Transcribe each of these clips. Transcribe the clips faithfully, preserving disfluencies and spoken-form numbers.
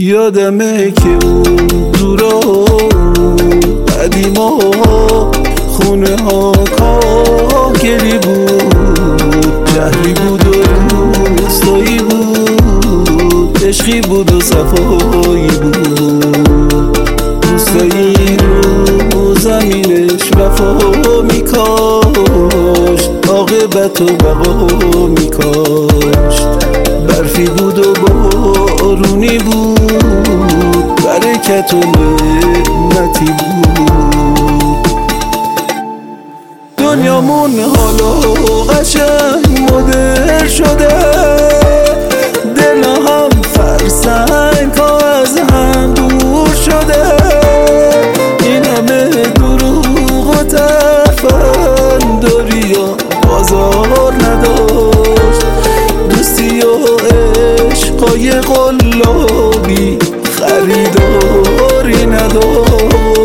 یادمه که اون دورا قدیما خونه ها کاهگلی بود، جهری بود و روستایی بود، عشقی بود و صفایی بود. روستایی رو زمینش وفا میکاشت، عاقبت و بقا میکاشت. برفی بود و بارونی بود، برکت و نعمتی بود. دنیامون حالا قشنگ مدر شده، دل هم فرسنگ ها از هم دور شده. این همه دروغ و تفنداری ها بازار نداشت، دوستی و عشقای قلابی خریداری نداشت.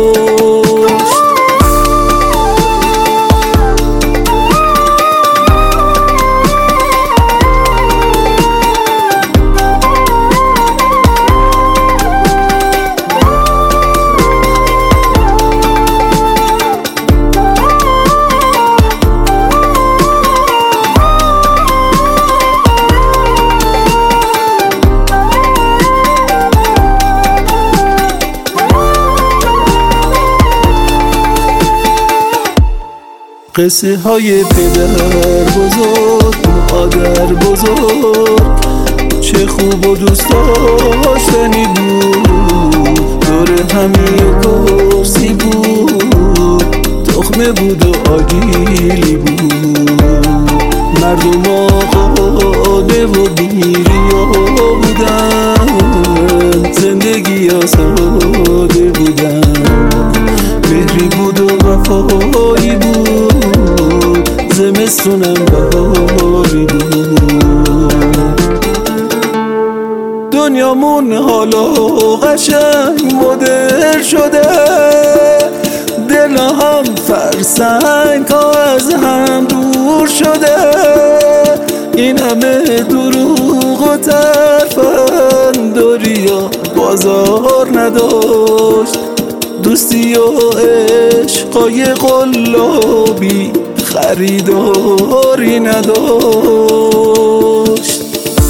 قصه های پدر بزرگ، مادر بزرگ، چه خوب و دوست داشتنی بود. دور همی و کرسی بود، تخمه بود و آگیلی بود. مردم آقاده و بیریا بودن، زندگی ها ساده بودن. مهری بود و وفایی بود، زمستونم بهاری بود. دنیامون حالا قشنگ مدر شده، دل هم فرسنگ ها از هم دور شده. این همه دروغ و تفنداری ها بازار نداشت، دوستی و عشقای قلابی خریداری نداشت.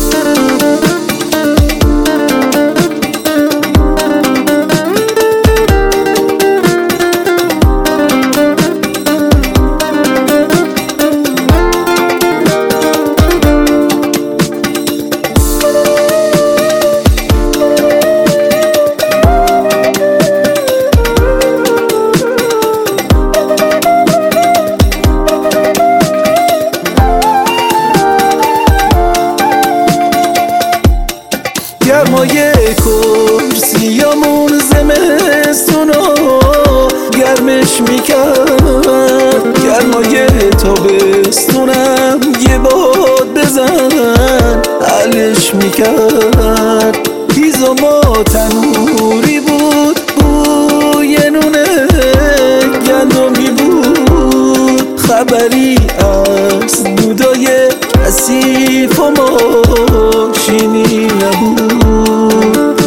گرمای کرسیامون زمستونا گرمش میکرد، گرمای تابستونم یه باد بزن حلش میکرد. هیز و ما تنوری بود، بوی نونه گندمی بود، خبری از دودای کثیف و ماشینی نبود.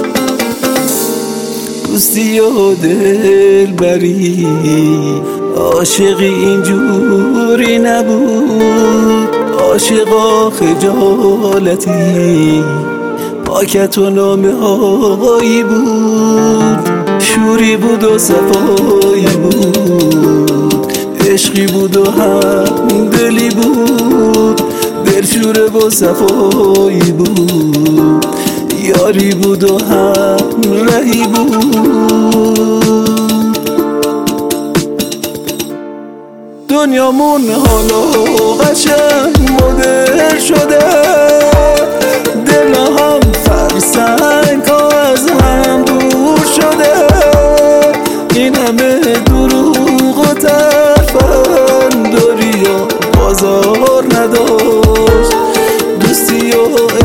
دوستی و دلبری عاشقی اینجوری نبود. عاشقا خجالتی پاکت و نامه هایی بود. شوری بود و صفایی بود، عشقی بود و هم دلی بود. دلشوره و صفایی بود، یاری بود و هم رهی بود. دنیامون حالا قشنگ مدر شده، دل هم فرسنگ ها از هم دور شده. این همه دروغ و تفنداری ها بازار نداشت، دوستی و